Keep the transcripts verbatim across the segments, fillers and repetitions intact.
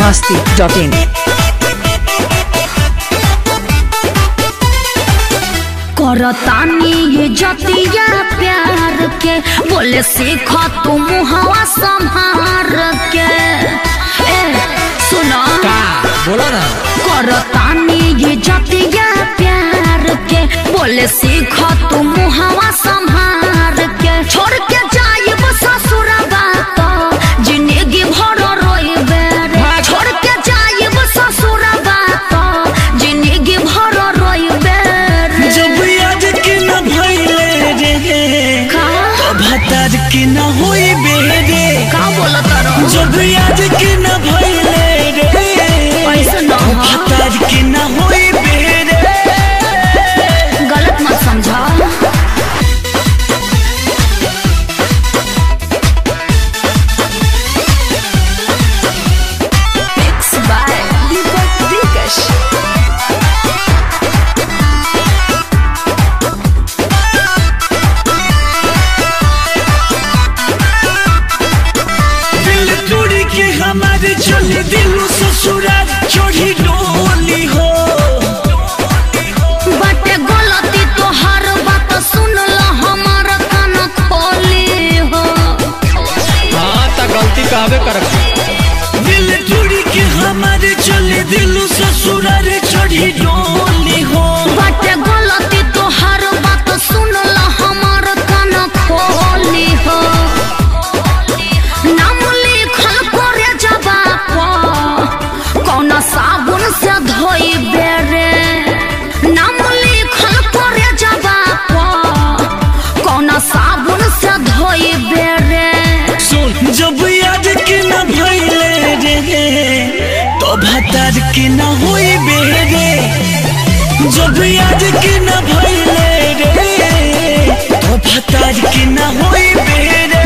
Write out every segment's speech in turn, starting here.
masti dot in. करतानी ये जतिया प्यार के बोले सीख तुम हवा संभार के ए सुनो बोलो ना। करतानी ये जतिया प्यार के बोले सीख तुम हवा संभार के छोड़ के जाए ससुरबा तो जिंदगी भर रोइबे रे छोड़ के जाए ससुरबा तो जिंदगी भर रोइबे रे जब याद के न भइले रे का भतार के न होइबे रे का बोलत रहो जब याद के न भइले रे ऐसे न हो भतार के न होइबे रे गलत मत समझा हमारे चले दिलू ससुराल चढ़ी डोली हो बटे गलती तो हर बात सुन लो हमार कान खोली हो हाँ ता गलती कहबे कर दिल टूटी के हमारे चले दिलू ससुराल चढ़ी डोली हो बटे गलती तो हर बात सुन लो हमार कान खोली हो नाम लिखल करे जबा कौन साबुन से धोई बेरे नाम लिखल करे जबा कौन साबुन से धोई बेरे सुन जब याद के न भइले रे तो भतार के न होइबे रे जब याद के न भइले रे तो भतार के न होइबे रे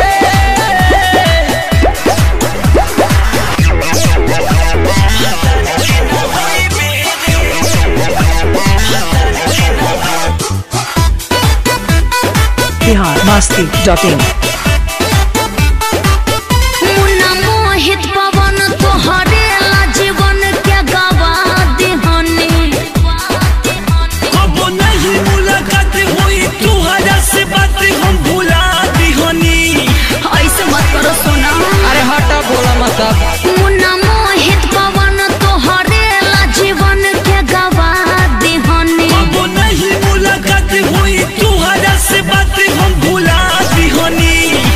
Bihar masti dot in. Munna Mohit पवन तोहरे ला जीवन के गवा दिहनी कबो नहीं मुलाकात हुई तुहरा से बात हम भुला दिहनी ऐसे मत करो सोना अरे हटा बोला मत मुन्ना मोहित पवन तोहरे ला जीवन के गवा दिहनी कबो नहीं मुलाकात हुई तुहरा से बात हम भुला दिहनी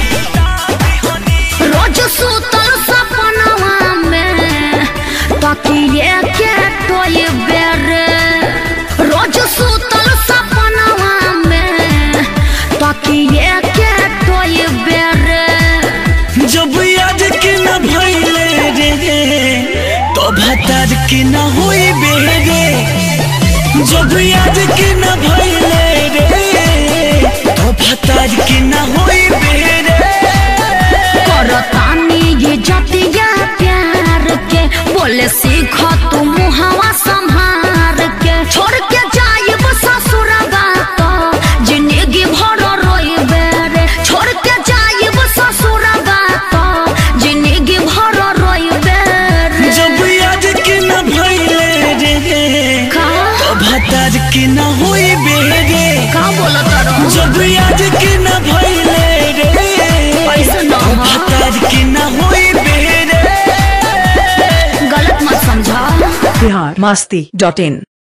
रोज सुतल सपनवा में तकिए के टोय बेरे रोज सुतल सपनवा में तकिए के टोय बेरे जब याद के न भइले रे तो भतार के न होइबे रे जब याद के न भइले रे तो भतार के न होइबे रे करतानी ये जतिया प्यार के बोले सीख तुम हवा संभार के छोड़ के जाए ससुरबा तो जिंदगी भर रोइबे रे छोड़ के जाए ससुरबा तो जिंदगी भर रोइबे रे जब याद के न भइले रे का तो भतार के न होइबे रे का बोलत रहो जब याद के न भइले रे ऐसे न हो भतार के न होइबे रे गलत मत समझा Bihar masti dot in.